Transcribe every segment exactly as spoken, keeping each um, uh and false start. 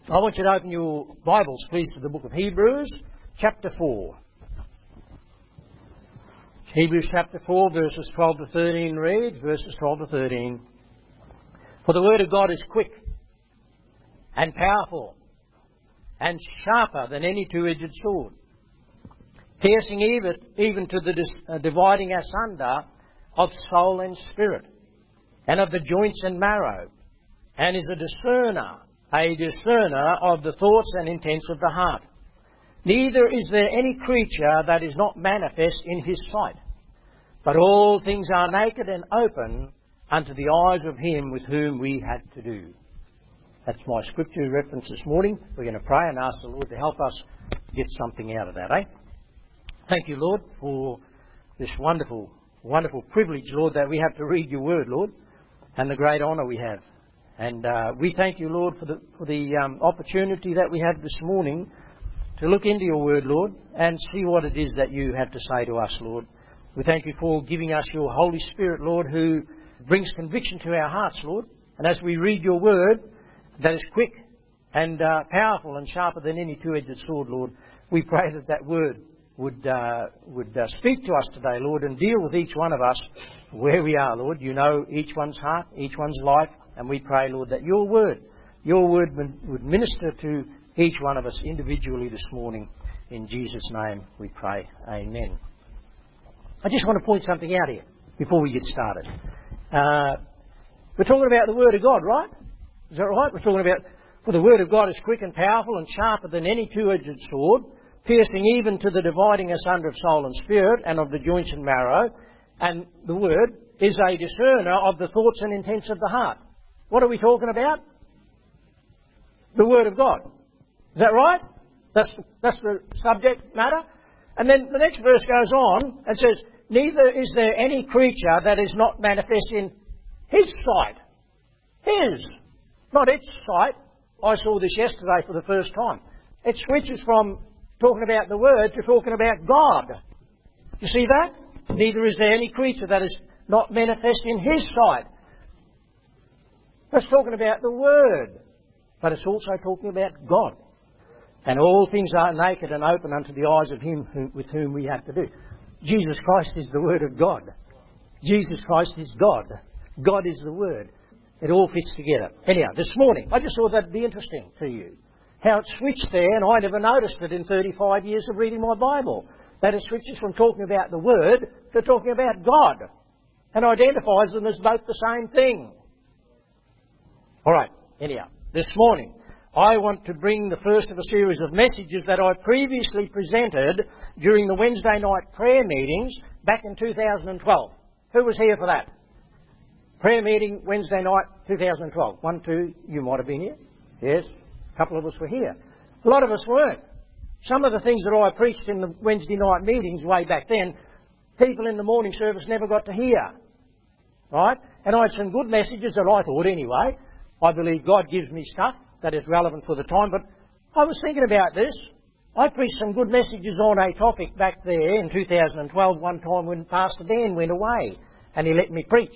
I want you to open your Bibles, please, to the book of Hebrews, chapter four. Hebrews chapter four, verses twelve to thirteen reads, verses twelve to thirteen. For the word of God is quick and powerful and sharper than any two-edged sword, piercing even, even to the dis, uh, dividing asunder of soul and spirit, and of the joints and marrow, and is a discerner, a discerner of the thoughts and intents of the heart. Neither is there any creature that is not manifest in his sight, but all things are naked and open unto the eyes of him with whom we had to do. That's my scripture reference this morning. We're going to pray and ask the Lord to help us get something out of that, eh? Thank you, Lord, for this wonderful, wonderful privilege, Lord, that we have to read your word, Lord, and the great honour we have. And uh, we thank you, Lord, for the, for the um, opportunity that we have this morning to look into your word, Lord, and see what it is that you have to say to us, Lord. We thank you for giving us your Holy Spirit, Lord, who brings conviction to our hearts, Lord. And as we read your word, that is quick and uh, powerful and sharper than any two-edged sword, Lord, we pray that that word would uh, would uh, speak to us today, Lord, and deal with each one of us where we are, Lord. You know each one's heart, each one's life, and we pray, Lord, that your word, your word would minister to each one of us individually this morning. In Jesus' name we pray. Amen. I just want to point something out here before we get started. Uh, we're talking about the word of God, right? Is that right? We're talking about, for the word of God is quick and powerful and sharper than any two-edged sword, piercing even to the dividing asunder of soul and spirit and of the joints and marrow. And the word is a discerner of the thoughts and intents of the heart. What are we talking about? The word of God. Is that right? That's, that's the subject matter. And then the next verse goes on and says, neither is there any creature that is not manifest in his sight. His. Not its sight. I saw this yesterday for the first time. It switches from talking about the Word to talking about God. You see that? Neither is there any creature that is not manifest in his sight. That's talking about the Word. But it's also talking about God. And all things are naked and open unto the eyes of him who, with whom we have to do. Jesus Christ is the Word of God. Jesus Christ is God. God is the Word. It all fits together. Anyhow, this morning, I just thought that'd be interesting to you. How it switched there, and I never noticed it in thirty-five years of reading my Bible. That it switches from talking about the Word to talking about God. And identifies them as both the same thing. Alright, anyhow, this morning, I want to bring the first of a series of messages that I previously presented during the Wednesday night prayer meetings back in two thousand twelve. Who was here for that? Prayer meeting Wednesday night two thousand twelve. One, two, you might have been here. Yes, a couple of us were here. A lot of us weren't. Some of the things that I preached in the Wednesday night meetings way back then, people in the morning service never got to hear. Right? And I had some good messages that I thought anyway. I believe God gives me stuff that is relevant for the time, but I was thinking about this. I preached some good messages on a topic back there in two thousand twelve one time when Pastor Dan went away and he let me preach.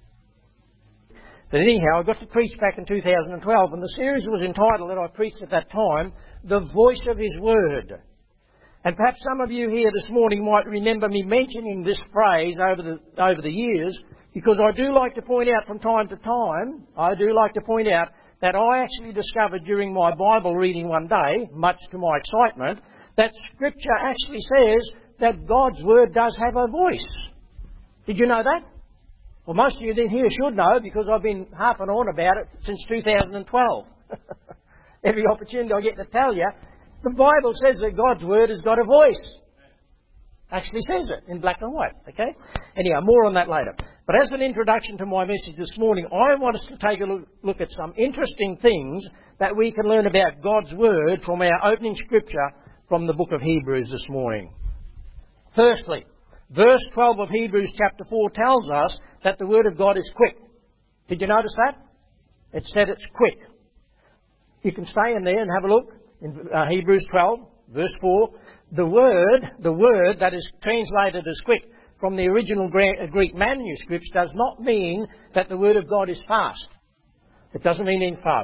But anyhow, I got to preach back in two thousand twelve, and the series was entitled, that I preached at that time, The Voice of His Word. And perhaps some of you here this morning might remember me mentioning this phrase over the, over the years, because I do like to point out from time to time, I do like to point out that I actually discovered during my Bible reading one day, much to my excitement, that Scripture actually says that God's Word does have a voice. Did you know that? Well, most of you in here should know, because I've been harping on about it since two thousand twelve. Every opportunity I get to tell you, the Bible says that God's Word has got a voice. Actually says it in black and white, okay? Anyhow, more on that later. But as an introduction to my message this morning, I want us to take a look, look at some interesting things that we can learn about God's Word from our opening scripture from the book of Hebrews this morning. Firstly, verse twelve of Hebrews chapter four tells us that the Word of God is quick. Did you notice that? It said it's quick. You can stay in there and have a look in uh, Hebrews twelve, verse four. The word, the word that is translated as quick from the original Greek manuscripts does not mean that the Word of God is fast. It doesn't mean in fast.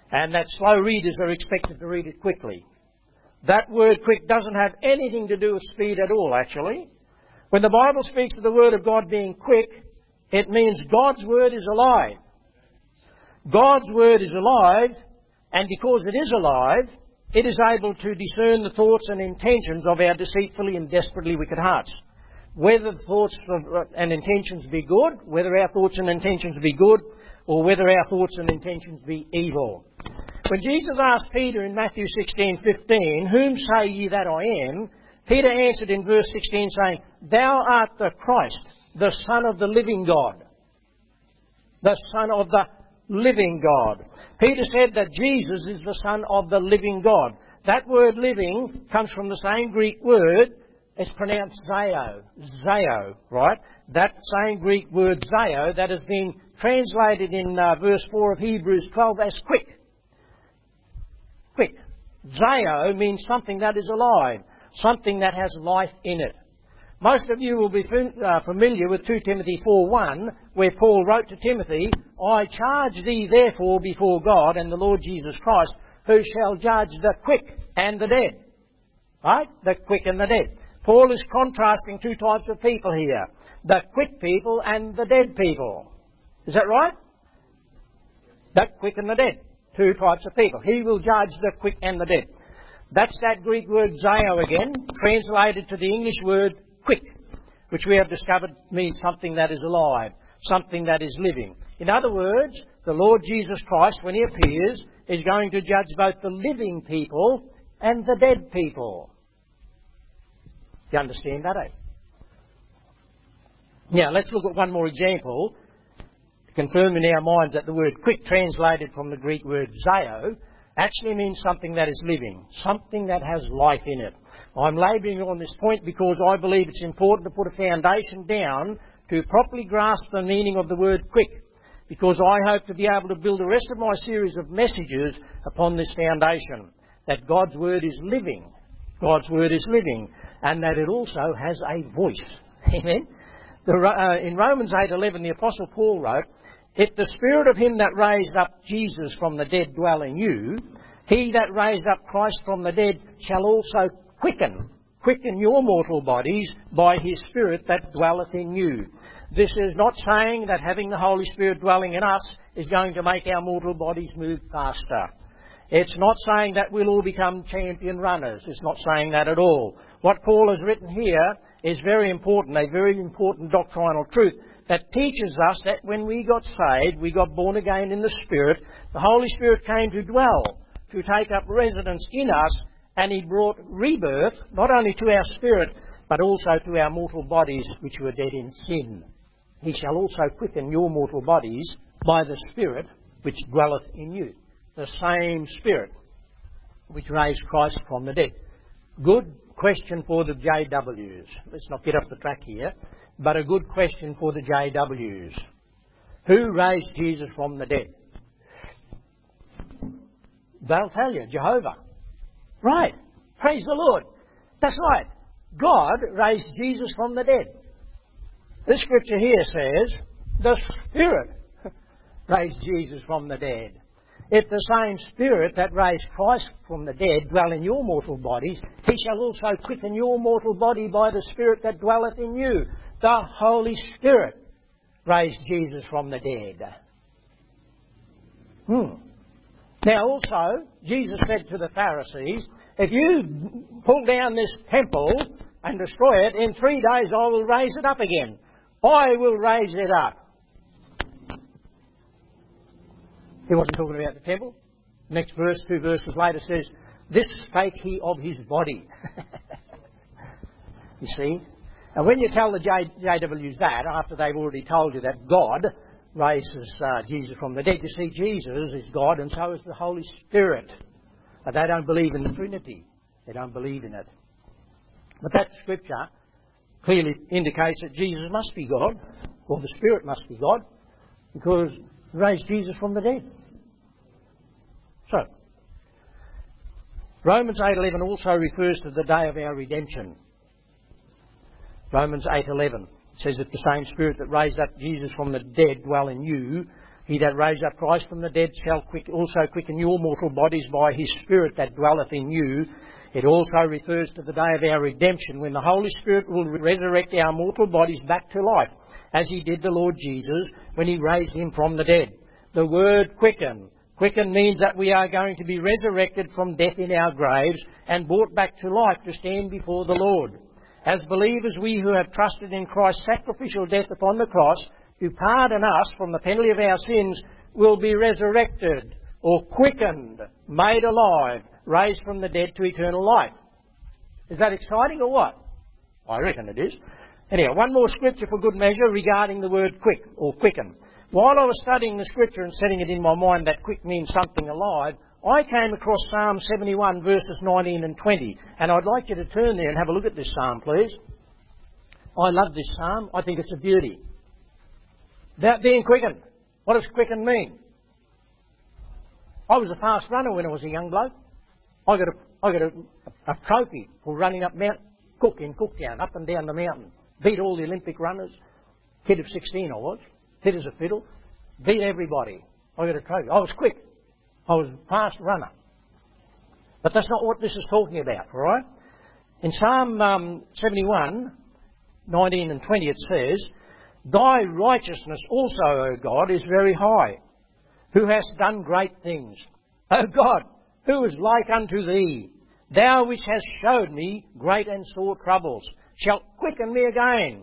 and that slow readers are expected to read it quickly. That word quick doesn't have anything to do with speed at all, actually. When the Bible speaks of the Word of God being quick, it means God's Word is alive. God's Word is alive, and because it is alive, it is able to discern the thoughts and intentions of our deceitfully and desperately wicked hearts. Whether the thoughts of, and intentions be good, whether our thoughts and intentions be good, or whether our thoughts and intentions be evil. When Jesus asked Peter in Matthew sixteen fifteen, "Whom say ye that I am?" Peter answered in verse sixteen saying, "Thou art the Christ, the Son of the living God." The Son of the living God. Peter said that Jesus is the Son of the living God. That word living comes from the same Greek word. It's pronounced zeo. Zeo, right? That same Greek word zeo that has been translated in uh, verse four of Hebrews twelve as quick. Quick. Zeo means something that is alive, something that has life in it. Most of you will be uh, familiar with two Timothy four one, where Paul wrote to Timothy, "I charge thee therefore before God and the Lord Jesus Christ, who shall judge the quick and the dead." Right? The quick and the dead. Paul is contrasting two types of people here. The quick people and the dead people. Is that right? The quick and the dead. Two types of people. He will judge the quick and the dead. That's that Greek word zeo again, translated to the English word quick, which we have discovered means something that is alive, something that is living. In other words, the Lord Jesus Christ, when He appears, is going to judge both the living people and the dead people. You understand that, eh? Now, let's look at one more example to confirm in our minds that the word quick, translated from the Greek word zeo, actually means something that is living, something that has life in it. I'm labouring on this point because I believe it's important to put a foundation down to properly grasp the meaning of the word quick, because I hope to be able to build the rest of my series of messages upon this foundation, that God's Word is living, God's Word is living, and that it also has a voice. Amen? The, uh, in Romans eight eleven, the Apostle Paul wrote, "If the Spirit of Him that raised up Jesus from the dead dwell in you, He that raised up Christ from the dead shall also quicken, quicken your mortal bodies by His Spirit that dwelleth in you." This is not saying that having the Holy Spirit dwelling in us is going to make our mortal bodies move faster. It's not saying that we'll all become champion runners. It's not saying that at all. What Paul has written here is very important, a very important doctrinal truth that teaches us that when we got saved, we got born again in the Spirit, the Holy Spirit came to dwell, to take up residence in us, and He brought rebirth, not only to our spirit, but also to our mortal bodies which were dead in sin. He shall also quicken your mortal bodies by the Spirit which dwelleth in you. The same Spirit which raised Christ from the dead. Good question for the J Ws. Let's not get off the track here, but a good question for the J Ws. Who raised Jesus from the dead? They'll tell you, Jehovah. Right. Praise the Lord. That's right. God raised Jesus from the dead. This scripture here says, the Spirit raised Jesus from the dead. If the same Spirit that raised Christ from the dead dwell in your mortal bodies, He shall also quicken your mortal body by the Spirit that dwelleth in you. The Holy Spirit raised Jesus from the dead. Hmm. Now also, Jesus said to the Pharisees, if you pull down this temple and destroy it, in three days I will raise it up again. I will raise it up. He wasn't talking about the temple. Next verse, two verses later says, this spake He of His body. You see? And when you tell the J Ws that, after they've already told you that God raises uh, Jesus from the dead, you see, Jesus is God and so is the Holy Spirit. But they don't believe in the Trinity. They don't believe in it. But that scripture clearly indicates that Jesus must be God, or the Spirit must be God, because He raised Jesus from the dead. So, Romans eight eleven also refers to the day of our redemption. Romans eight eleven says that the same Spirit that raised up Jesus from the dead dwell in you, He that raised up Christ from the dead shall quick, also quicken your mortal bodies by his Spirit that dwelleth in you. It also refers to the day of our redemption, when the Holy Spirit will resurrect our mortal bodies back to life, as he did the Lord Jesus when he raised him from the dead. The word quicken. Quicken means that we are going to be resurrected from death in our graves and brought back to life to stand before the Lord. As believers, we who have trusted in Christ's sacrificial death upon the cross, to pardon us from the penalty of our sins, will be resurrected or quickened, made alive, raised from the dead to eternal life. Is that exciting or what? I reckon it is. Anyhow, one more scripture for good measure regarding the word quick or quicken. While I was studying the scripture and setting it in my mind that quick means something alive, I came across Psalm seventy-one verses nineteen and twenty. And I'd like you to turn there and have a look at this psalm, please. I love this psalm. I think it's a beauty. About being quickened. What does quicken mean? I was a fast runner when I was a young bloke. I got a, I got a, a trophy for running up Mount Cook in Cooktown, up and down the mountain. Beat all the Olympic runners. Kid of sixteen I was. Fit as a fiddle. Beat everybody. I got a trophy. I was quick. I was a fast runner. But that's not what this is talking about, all right? In Psalm um, seventy-one, nineteen and twenty it says, Thy righteousness also, O God, is very high, who hast done great things. O God, who is like unto thee? Thou which hast showed me great and sore troubles, shalt quicken me again.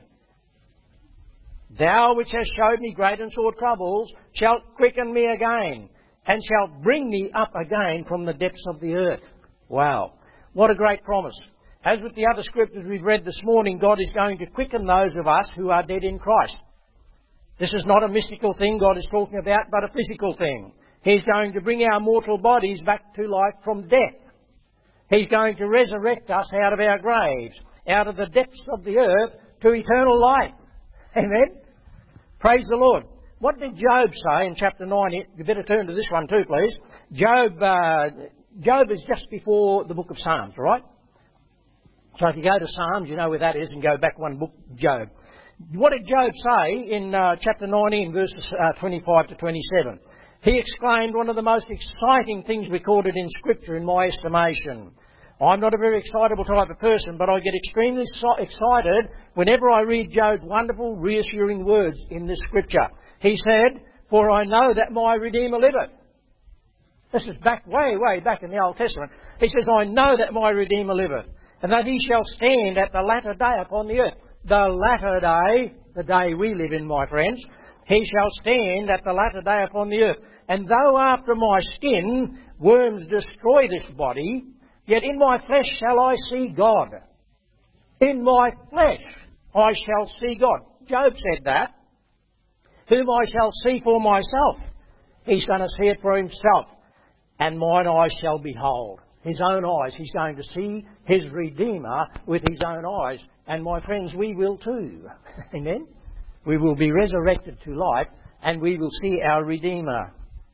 Thou which hast showed me great and sore troubles, shalt quicken me again, and shalt bring me up again from the depths of the earth. Wow. What a great promise. As with the other scriptures we've read this morning, God is going to quicken those of us who are dead in Christ. This is not a mystical thing God is talking about, but a physical thing. He's going to bring our mortal bodies back to life from death. He's going to resurrect us out of our graves, out of the depths of the earth to eternal life. Amen? Praise the Lord. What did Job say in chapter nine? You better turn to this one too, please. Job, uh, Job is just before the book of Psalms, all right? So if you go to Psalms, you know where that is, and go back one book, Job. What did Job say in uh, chapter nineteen, verses uh, twenty-five to twenty-seven? He exclaimed one of the most exciting things recorded in Scripture, in my estimation. I'm not a very excitable type of person, but I get extremely so- excited whenever I read Job's wonderful, reassuring words in this Scripture. He said, For I know that my Redeemer liveth. This is back, way, way back in the Old Testament. He says, I know that my Redeemer liveth, and that he shall stand at the latter day upon the earth. The latter day, the day we live in, my friends, he shall stand at the latter day upon the earth. And though after my skin worms destroy this body, yet in my flesh shall I see God. In my flesh I shall see God. Job said that. Whom I shall see for myself. He's going to see it for himself. And mine eyes shall behold. His own eyes. He's going to see his Redeemer with his own eyes. And my friends, we will too. Amen? We will be resurrected to life and we will see our Redeemer.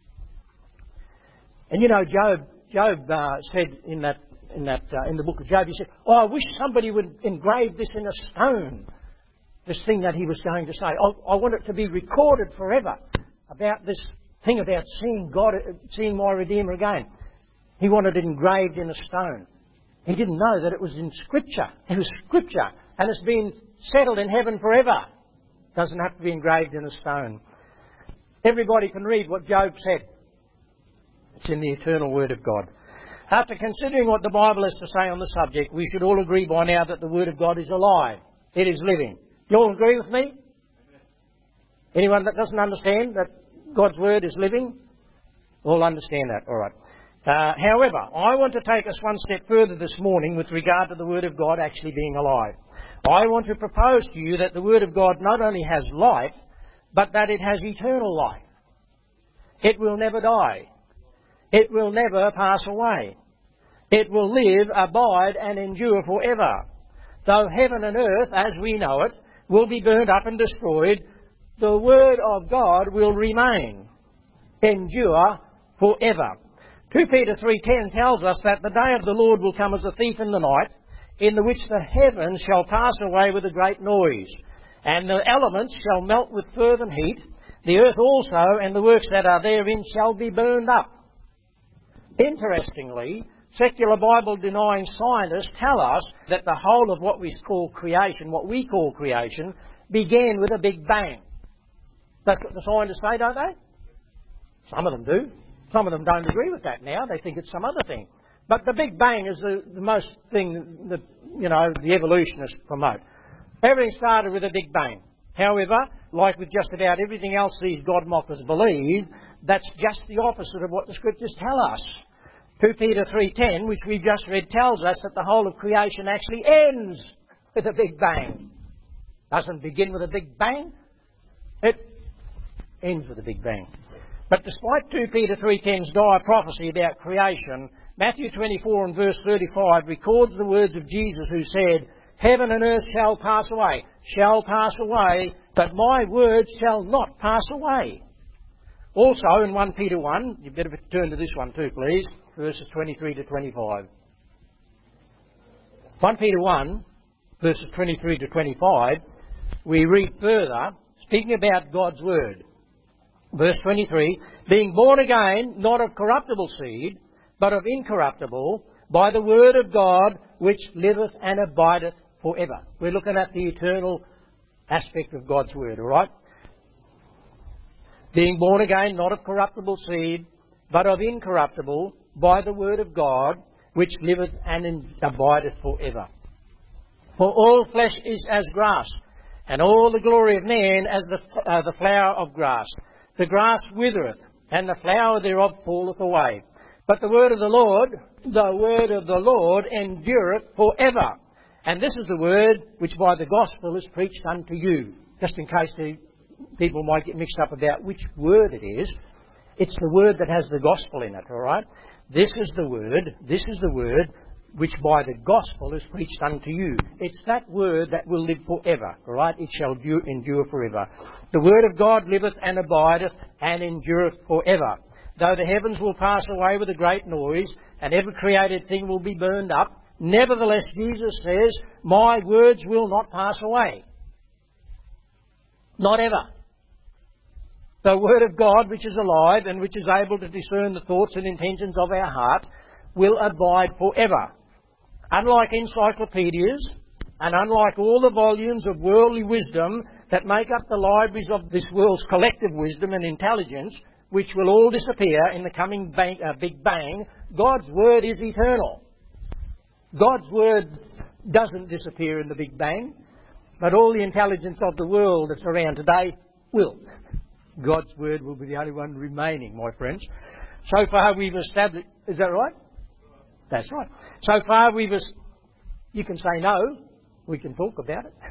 And you know, Job Job uh, said in that in that uh, in the book of Job, he said, "Oh, I wish somebody would engrave this in a stone." This thing that he was going to say, I, I want it to be recorded forever about this thing about seeing God, seeing my Redeemer again. He wanted it engraved in a stone. He didn't know that it was in Scripture. It was Scripture, and it's been settled in heaven forever. It doesn't have to be engraved in a stone. Everybody can read what Job said. It's in the eternal Word of God. After considering what the Bible has to say on the subject, we should all agree by now that the Word of God is alive. It is living. You all agree with me? Anyone that doesn't understand that God's Word is living? All understand that, all right. Uh, however, I want to take us one step further this morning with regard to the Word of God actually being alive. I want to propose to you that the Word of God not only has life, but that it has eternal life. It will never die. It will never pass away. It will live, abide and endure forever. Though heaven and earth, as we know it, will be burnt up and destroyed, the Word of God will remain, endure forever. Second Peter three ten tells us that the day of the Lord will come as a thief in the night, in the which the heavens shall pass away with a great noise, and the elements shall melt with fervent heat. The earth also and the works that are therein shall be burned up. Interestingly, secular Bible-denying scientists tell us that the whole of what we call creation, what we call creation, began with a big bang. That's what the scientists say, don't they? Some of them do. Some of them don't agree with that now. They think it's some other thing. But the Big Bang is the, the most thing that, you know, the evolutionists promote. Everything started with a Big Bang. However, like with just about everything else these God mockers believe, that's just the opposite of what the Scriptures tell us. Second Peter three ten, which we've just read, tells us that the whole of creation actually ends with a Big Bang. Doesn't begin with a Big Bang. It ends with a Big Bang. But despite Second Peter three ten's dire prophecy about creation, Matthew twenty-four and verse thirty-five records the words of Jesus who said, "Heaven and earth shall pass away, shall pass away, but my words shall not pass away." Also in First Peter one, you better turn to this one too, please, verses twenty-three to twenty-five. First Peter one, verses twenty-three to twenty-five, we read further, speaking about God's word. Verse twenty-three, "Being born again, not of corruptible seed, but of incorruptible, by the word of God, which liveth and abideth forever." We're looking at the eternal aspect of God's word, all right? "Being born again, not of corruptible seed, but of incorruptible, by the word of God, which liveth and abideth forever. For all flesh is as grass, and all the glory of man as the, uh, the flower of grass. The grass withereth, and the flower thereof falleth away. But the word of the Lord, the word of the Lord endureth forever. And this is the word which by the gospel is preached unto you." Just in case the people might get mixed up about which word it is. It's the word that has the gospel in it, all right? This is the word, this is the word which by the gospel is preached unto you. It's that word that will live forever, all right? It shall endure, endure forever. "The word of God liveth and abideth and endureth forever. Though the heavens will pass away with a great noise, and every created thing will be burned up, nevertheless, Jesus says, my words will not pass away." Not ever. The word of God, which is alive and which is able to discern the thoughts and intentions of our heart, will abide forever. Unlike encyclopedias, and unlike all the volumes of worldly wisdom that make up the libraries of this world's collective wisdom and intelligence, which will all disappear in the coming bang, uh, Big Bang, God's word is eternal. God's word doesn't disappear in the Big Bang, but all the intelligence of the world that's around today will. God's word will be the only one remaining, my friends. So far we've established... Is that right? That's right. So far we've... Es- you can say no. We can talk about it.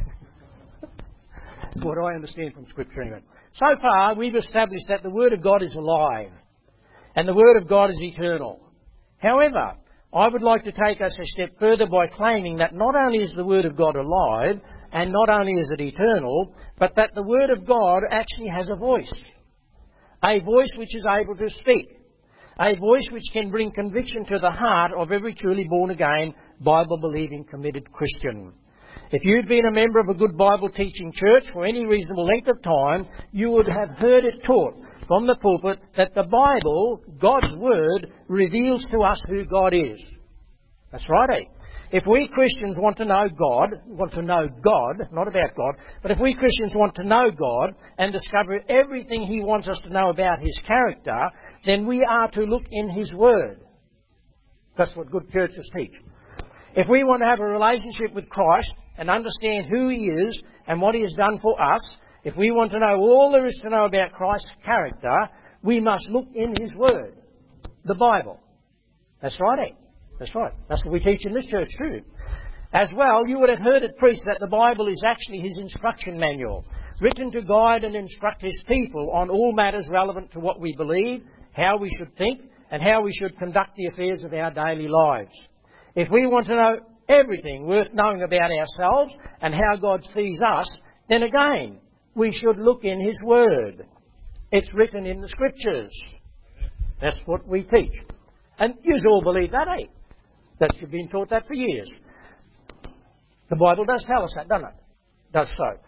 What I understand from Scripture anyway. So far we've established that the Word of God is alive. And the Word of God is eternal. However, I would like to take us a step further by claiming that not only is the Word of God alive, and not only is it eternal, but that the Word of God actually has a voice. A voice which is able to speak. A voice which can bring conviction to the heart of every truly born-again, Bible-believing, committed Christian. If you've been a member of a good Bible-teaching church for any reasonable length of time, you would have heard it taught from the pulpit that the Bible, God's Word, reveals to us who God is. That's right, eh? If we Christians want to know God, want to know God, not about God, but if we Christians want to know God and discover everything He wants us to know about His character, then we are to look in His Word. That's what good churches teach. If we want to have a relationship with Christ and understand who He is and what He has done for us, if we want to know all there is to know about Christ's character, we must look in His Word, the Bible. That's right, eh? That's right. That's what we teach in this church too. As well, you would have heard it preached that the Bible is actually His instruction manual, written to guide and instruct His people on all matters relevant to what we believe, how we should think, and how we should conduct the affairs of our daily lives. If we want to know everything worth knowing about ourselves and how God sees us, then again, we should look in His Word. It's written in the Scriptures. That's what we teach. And you all believe that, eh? That you've been taught that for years. The Bible does tell us that, doesn't it? Does so.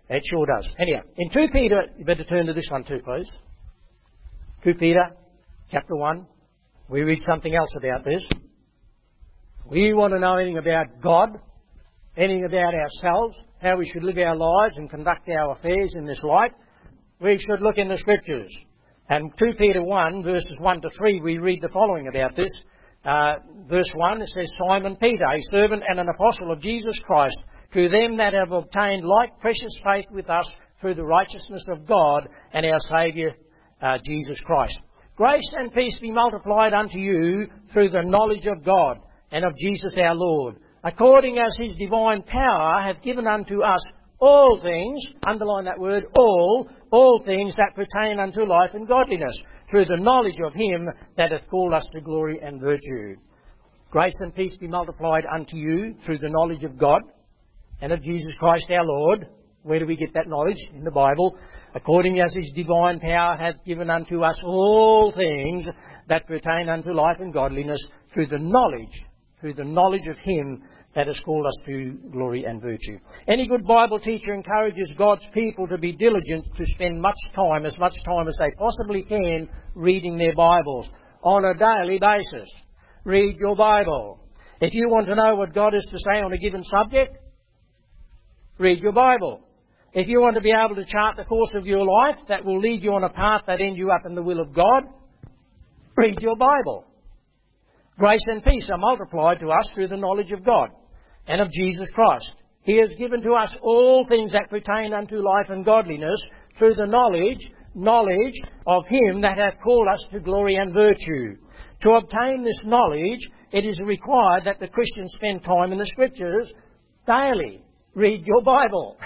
It sure does. Anyhow, in Second Peter, you better turn to this one too, please. Second Peter, chapter one. We read something else about this. We want to know anything about God, anything about ourselves, how we should live our lives and conduct our affairs in this life. We should look in the Scriptures. And Second Peter one, verses one to three, we read the following about this. Uh, verse one, it says, Simon Peter, a servant and an apostle of Jesus Christ, to them that have obtained like precious faith with us through the righteousness of God and our Saviour, uh, Jesus Christ. Grace and peace be multiplied unto you through the knowledge of God and of Jesus our Lord, according as his divine power hath given unto us all things, underline that word, all, all things that pertain unto life and godliness, through the knowledge of him that hath called us to glory and virtue. Grace and peace be multiplied unto you through the knowledge of God and of Jesus Christ our Lord. Where do we get that knowledge? In the Bible. According as his divine power hath given unto us all things that pertain unto life and godliness, through the knowledge, through the knowledge of him that has called us to glory and virtue. Any good Bible teacher encourages God's people to be diligent to spend much time, as much time as they possibly can, reading their Bibles on a daily basis. Read your Bible. If you want to know what God has to say on a given subject, read your Bible. If you want to be able to chart the course of your life that will lead you on a path that ends you up in the will of God, read your Bible. Grace and peace are multiplied to us through the knowledge of God and of Jesus Christ. He has given to us all things that pertain unto life and godliness through the knowledge, knowledge of him that hath called us to glory and virtue. To obtain this knowledge, it is required that the Christian spend time in the Scriptures daily. Read your Bible.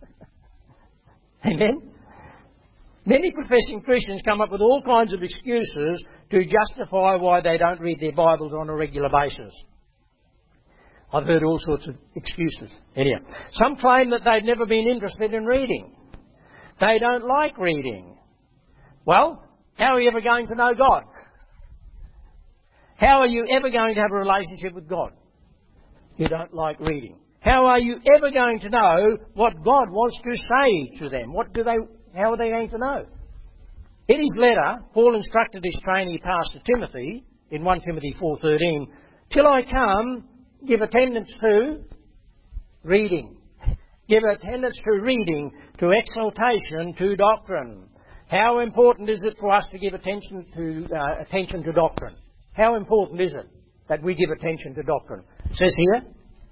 Amen? Many professing Christians come up with all kinds of excuses to justify why they don't read their Bibles on a regular basis. I've heard all sorts of excuses. Anyhow, some claim that they've never been interested in reading. They don't like reading. Well, how are you ever going to know God? How are you ever going to have a relationship with God? You don't like reading. How are you ever going to know what God wants to say to them? What do they? How are they going to know? In his letter, Paul instructed his trainee pastor Timothy in First Timothy four thirteen, till I come, give attendance to reading. Give attendance to reading, to exaltation, to doctrine. How important is it for us to give attention to uh, attention to doctrine? How important is it that we give attention to doctrine? It says here,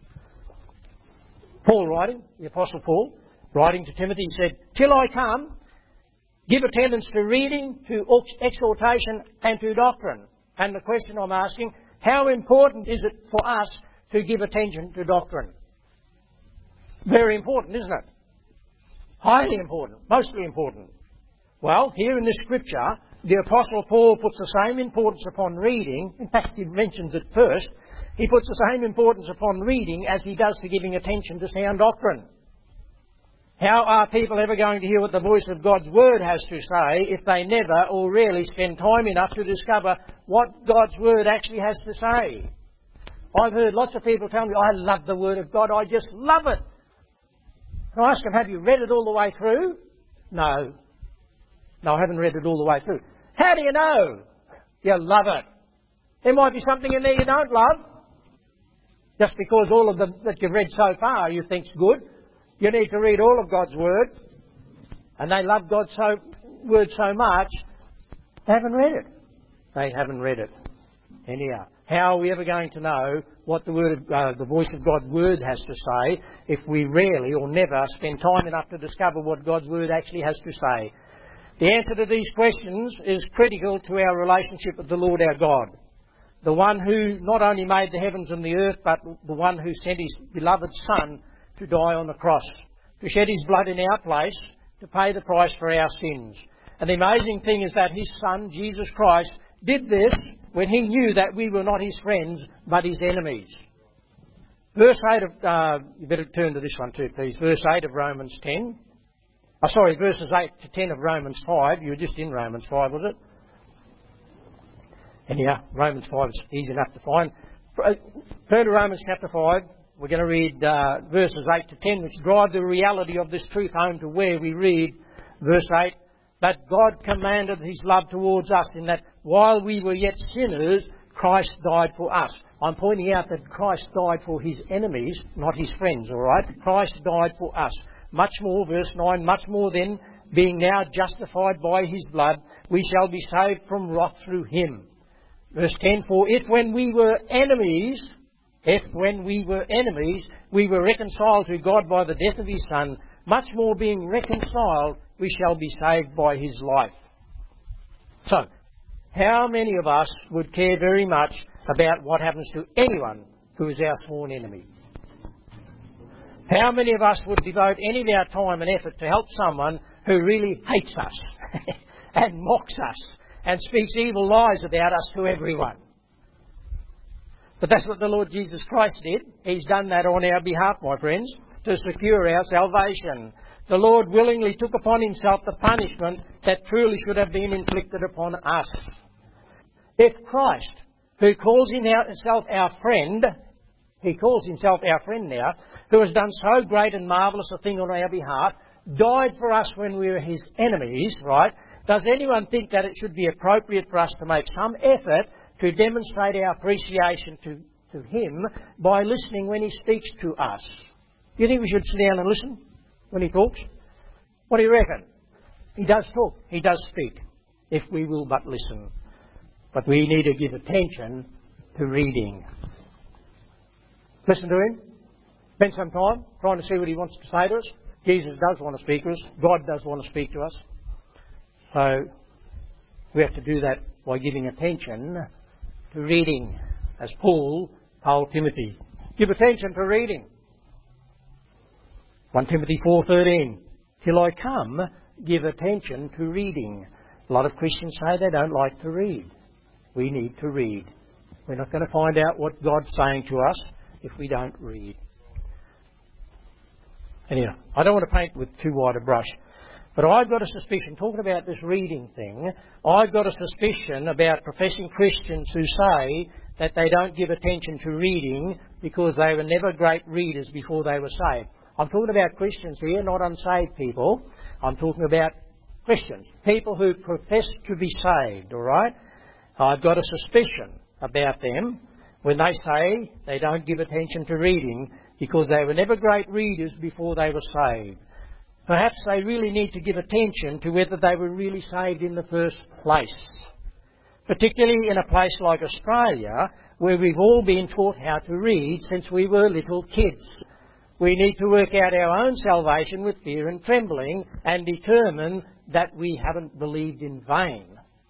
Paul writing, the Apostle Paul, writing to Timothy, he said, till I come, give attendance to reading, to exhortation and to doctrine. And the question I'm asking, how important is it for us to give attention to doctrine? Very important, isn't it? Highly important, mostly important. Well, here in this scripture, the Apostle Paul puts the same importance upon reading. In fact, he mentions it first. He puts the same importance upon reading as he does to giving attention to sound doctrine. How are people ever going to hear what the voice of God's Word has to say if they never or rarely spend time enough to discover what God's Word actually has to say? I've heard lots of people tell me, I love the Word of God, I just love it. And I ask them, have you read it all the way through? No. No, I haven't read it all the way through. How do you know you love it? There might be something in there you don't love. Just because all of them that you've read so far you think's good. You need to read all of God's Word. And they love God's so, Word so much, they haven't read it. They haven't read it. Anyhow, how are we ever going to know what the word, of, uh, the voice of God's Word has to say if we rarely or never spend time enough to discover what God's Word actually has to say? The answer to these questions is critical to our relationship with the Lord our God. The one who not only made the heavens and the earth, but the one who sent his beloved Son to die on the cross, to shed his blood in our place, to pay the price for our sins. And the amazing thing is that his Son, Jesus Christ, did this when he knew that we were not his friends, but his enemies. Verse eight of, uh, you better turn to this one too, please. Verse eight of Romans ten. Oh, sorry, verses eight to ten of Romans five. You were just in Romans five, was it? Anyhow, Romans five is easy enough to find. Turn to Romans chapter five, we're going to read uh, verses eight to ten, which drive the reality of this truth home to where we read verse eight. But God commanded his love towards us in that while we were yet sinners, Christ died for us. I'm pointing out that Christ died for his enemies, not his friends, all right? Christ died for us. Much more, verse nine, much more then, being now justified by his blood, we shall be saved from wrath through him. Verse ten, for if when we were enemies, if when we were enemies, we were reconciled to God by the death of his Son, much more being reconciled, we shall be saved by his life. So, how many of us would care very much about what happens to anyone who is our sworn enemy? How many of us would devote any of our time and effort to help someone who really hates us and mocks us and speaks evil lies about us to everyone? But that's what the Lord Jesus Christ did. He's done that on our behalf, my friends, to secure our salvation. The Lord willingly took upon himself the punishment that truly should have been inflicted upon us. If Christ, who calls himself our friend, he calls himself our friend now, who has done so great and marvellous a thing on our behalf, died for us when we were his enemies, right? Does anyone think that it should be appropriate for us to make some effort to demonstrate our appreciation to, to him by listening when he speaks to us? Do you think we should sit down and listen when he talks? What do you reckon? He does talk. He does speak, if we will but listen. But we need to give attention to reading. Listen to him. Spend some time trying to see what he wants to say to us. Jesus does want to speak to us. God does want to speak to us. So we have to do that by giving attention to reading, as Paul told Timothy. Give attention to reading. First Timothy four thirteen. Till I come, give attention to reading. A lot of Christians say they don't like to read. We need to read. We're not going to find out what God's saying to us if we don't read. Anyhow, I don't want to paint with too wide a brush, but I've got a suspicion, talking about this reading thing, I've got a suspicion about professing Christians who say that they don't give attention to reading because they were never great readers before they were saved. I'm talking about Christians here, not unsaved people. I'm talking about Christians, people who profess to be saved, all right? I've got a suspicion about them when they say they don't give attention to reading because they were never great readers before they were saved. Perhaps they really need to give attention to whether they were really saved in the first place. Particularly in a place like Australia, where we've all been taught how to read since we were little kids. We need to work out our own salvation with fear and trembling and determine that we haven't believed in vain.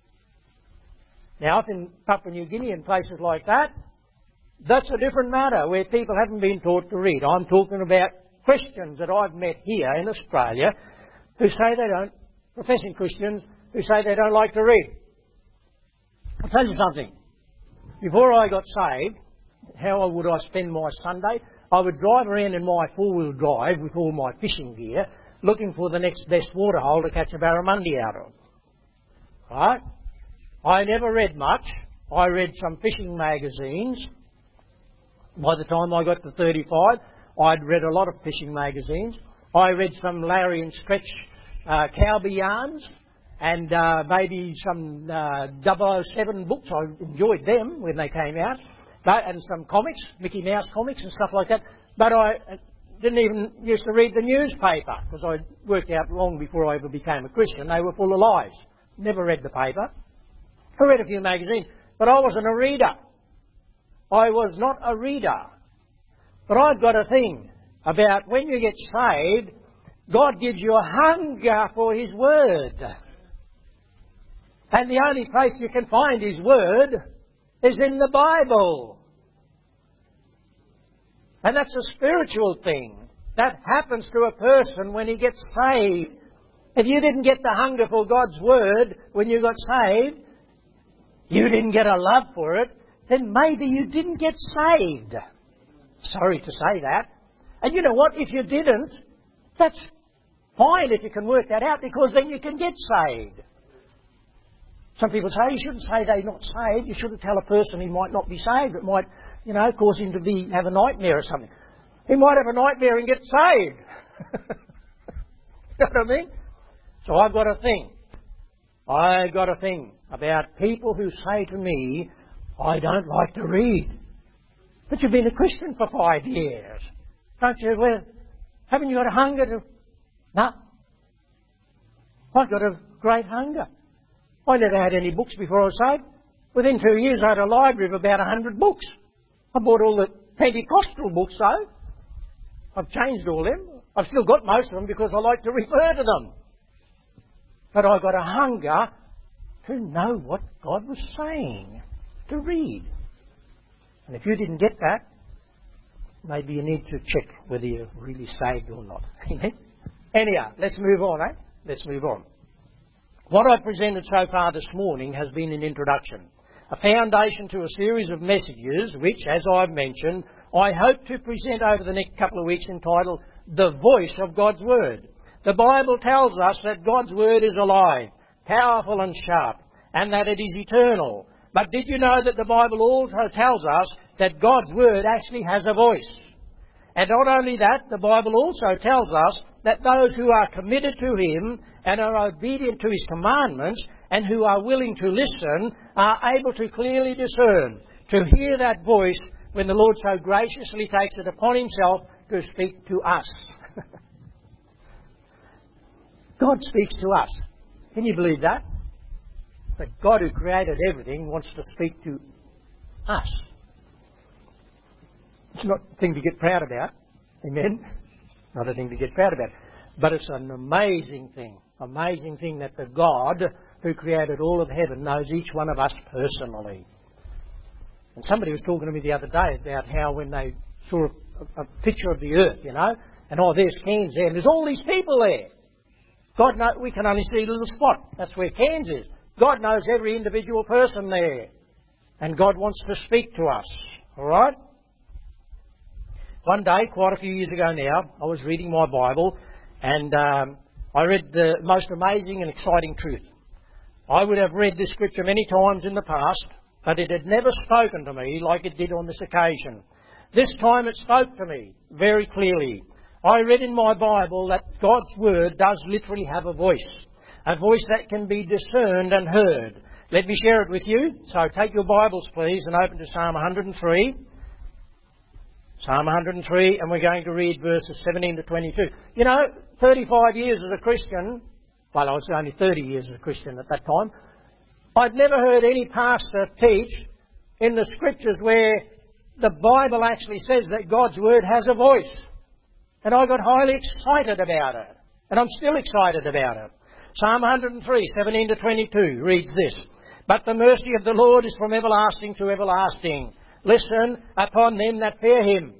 Now, up in Papua New Guinea and places like that, that's a different matter where people haven't been taught to read. I'm talking about Christians that I've met here in Australia who say they don't, professing Christians, who say they don't like to read. I'll tell you something. Before I got saved, how would I spend my Sunday? I would drive around in my four-wheel drive with all my fishing gear, looking for the next best waterhole to catch a barramundi out of. Right? I never read much. I read some fishing magazines. By the time I got to thirty-five, I'd read a lot of fishing magazines. I read some Larry and Stretch uh, cowboy yarns and uh, maybe some uh, double oh seven books. I enjoyed them when they came out. But, and some comics, Mickey Mouse comics and stuff like that. But I didn't even used to read the newspaper because I worked out long before I ever became a Christian. They were full of lies. Never read the paper. I read a few magazines, but I wasn't a reader. I was not a reader. But I've got a thing about when you get saved, God gives you a hunger for His Word. And the only place you can find His Word is in the Bible. And that's a spiritual thing. That happens to a person when he gets saved. If you didn't get the hunger for God's Word when you got saved, you didn't get a love for it, then maybe you didn't get saved. Sorry to say that. And you know what? If you didn't, that's fine if you can work that out, because then you can get saved. Some people say you shouldn't say they're not saved. You shouldn't tell a person he might not be saved. It might, you know, cause him to be have a nightmare or something. He might have a nightmare and get saved. You know what I mean? So I've got a thing. I've got a thing about people who say to me, I don't like to read. But you've been a Christian for five years. Don't you? Well, haven't you got a hunger to... No. I've got a great hunger. I never had any books before I was saved. Within two years I had a library of about a hundred books. I bought all the Pentecostal books though. I've changed all them. I've still got most of them because I like to refer to them. But I've got a hunger to know what God was saying, to read. And if you didn't get that, maybe you need to check whether you're really saved or not. Anyhow, let's move on, eh? Let's move on. What I've presented so far this morning has been an introduction, a foundation to a series of messages which, as I've mentioned, I hope to present over the next couple of weeks entitled The Voice of God's Word. The Bible tells us that God's Word is alive, powerful and sharp, and that it is eternal. But did you know that the Bible also tells us that God's Word actually has a voice? And not only that, the Bible also tells us that those who are committed to Him and are obedient to His commandments and who are willing to listen are able to clearly discern, to hear that voice when the Lord so graciously takes it upon Himself to speak to us. God speaks to us. Can you believe that? That God who created everything wants to speak to us. It's not a thing to get proud about. Amen? Not a thing to get proud about. But it's an amazing thing. Amazing thing that the God who created all of heaven knows each one of us personally. And somebody was talking to me the other day about how when they saw a, a picture of the earth, you know, and oh, there's Cairns there, and there's all these people there. God knows, we can only see a little spot. That's where Cairns is. God knows every individual person there. And God wants to speak to us. All right? One day, quite a few years ago now, I was reading my Bible and um, I read the most amazing and exciting truth. I would have read this scripture many times in the past, but it had never spoken to me like it did on this occasion. This time it spoke to me very clearly. I read in my Bible that God's Word does literally have a voice, a voice that can be discerned and heard. Let me share it with you. So take your Bibles, please, and open to Psalm one hundred and three. Psalm one hundred and three, and we're going to read verses seventeen to twenty-two. You know, thirty-five years as a Christian, well, I was only thirty years as a Christian at that time, I'd never heard any pastor teach in the Scriptures where the Bible actually says that God's Word has a voice. And I got highly excited about it. And I'm still excited about it. Psalm one hundred and three, seventeen to twenty-two reads this. But the mercy of the Lord is from everlasting to everlasting. Listen upon them that fear Him.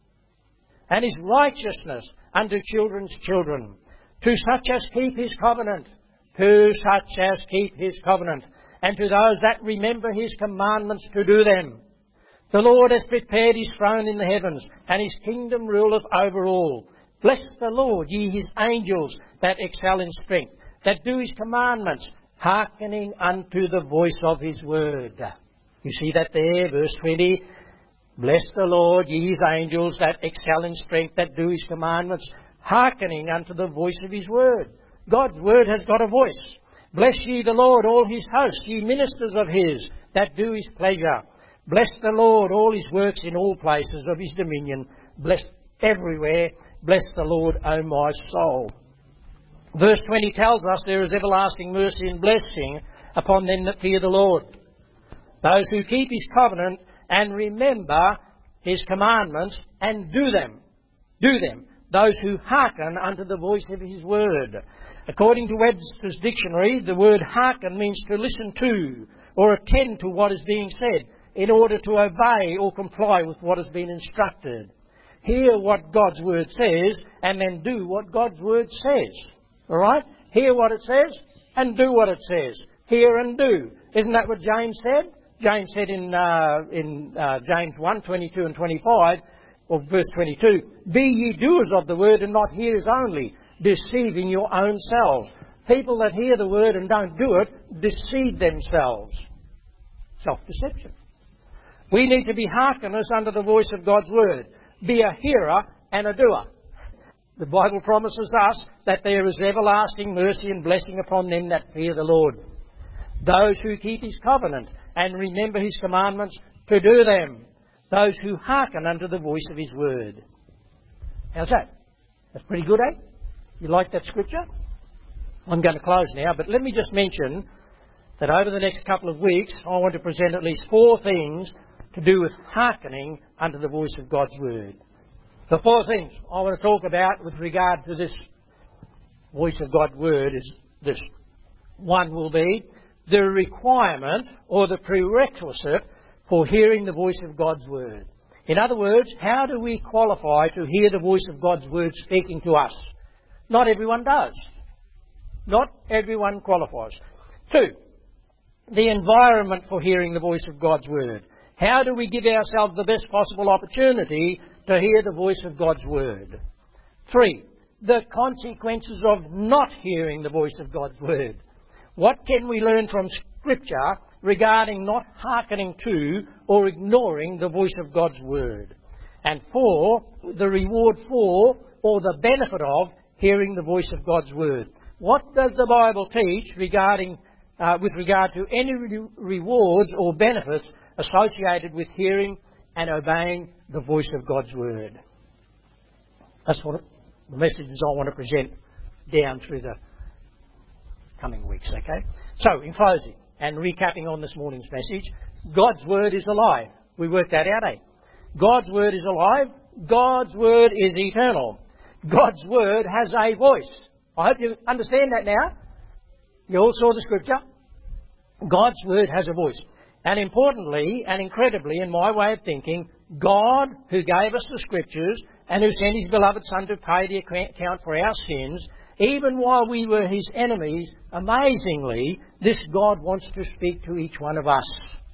And His righteousness unto children's children. To such as keep His covenant. To such as keep His covenant. And to those that remember His commandments to do them. The Lord has prepared His throne in the heavens, and His kingdom ruleth over all. Bless the Lord, ye His angels that excel in strength, that do His commandments, hearkening unto the voice of His word. You see that there, verse twenty. Bless the Lord, ye His angels that excel in strength, that do His commandments, hearkening unto the voice of His word. God's word has got a voice. Bless ye the Lord, all His hosts, ye ministers of His, that do His pleasure. Bless the Lord, all His works in all places of His dominion. Bless everywhere. Bless the Lord, O my soul. Verse twenty tells us there is everlasting mercy and blessing upon them that fear the Lord. Those who keep His covenant and remember His commandments and do them. Do them. Those who hearken unto the voice of His word. According to Webster's dictionary, the word hearken means to listen to or attend to what is being said, in order to obey or comply with what has been instructed. Hear what God's Word says and then do what God's Word says. All right? Hear what it says and do what it says. Hear and do. Isn't that what James said? James said in uh, in uh, James one, twenty-two and twenty-five, or verse twenty-two, Be ye doers of the Word and not hearers only, deceiving your own selves. People that hear the Word and don't do it deceive themselves. Self-deception. We need to be hearkeners under the voice of God's Word. Be a hearer and a doer. The Bible promises us that there is everlasting mercy and blessing upon them that fear the Lord. Those who keep his covenant and remember his commandments to do them. Those who hearken unto the voice of his word. How's that? That's pretty good, eh? You like that scripture? I'm going to close now, but let me just mention that over the next couple of weeks I want to present at least four things to do with hearkening unto the voice of God's word. The four things I want to talk about with regard to this voice of God's word is this. One will be the requirement or the prerequisite for hearing the voice of God's word. In other words, how do we qualify to hear the voice of God's word speaking to us? Not everyone does. Not everyone qualifies. Two, the environment for hearing the voice of God's word. How do we give ourselves the best possible opportunity to hear the voice of God's word? Three, the consequences of not hearing the voice of God's word. What can we learn from Scripture regarding not hearkening to or ignoring the voice of God's word? And four, the reward for or the benefit of hearing the voice of God's word. What does the Bible teach regarding, uh, with regard to any re- rewards or benefits associated with hearing and obeying the voice of God's word? That's what the messages I want to present down through the coming weeks, okay? So, in closing and recapping on this morning's message, God's word is alive. We worked that out, eh? God's word is alive. God's word is eternal. God's word has a voice. I hope you understand that now. You all saw the scripture. God's word has a voice. And importantly and incredibly, in my way of thinking, God, who gave us the scriptures and who sent his beloved Son to pay the account for our sins, even while we were his enemies, amazingly, this God wants to speak to each one of us.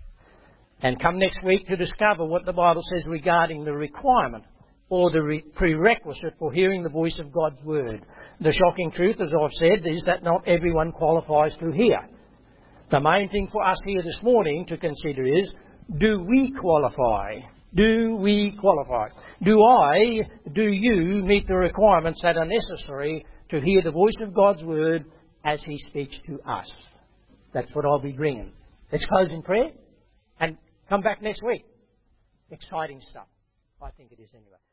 And come next week to discover what the Bible says regarding the requirement or the re- prerequisite for hearing the voice of God's word. The shocking truth, as I've said, is that not everyone qualifies to hear. The main thing for us here this morning to consider is, do we qualify? Do we qualify? Do I, do you meet the requirements that are necessary to hear the voice of God's word as he speaks to us? That's what I'll be bringing. Let's close in prayer and come back next week. Exciting stuff. I think it is anyway.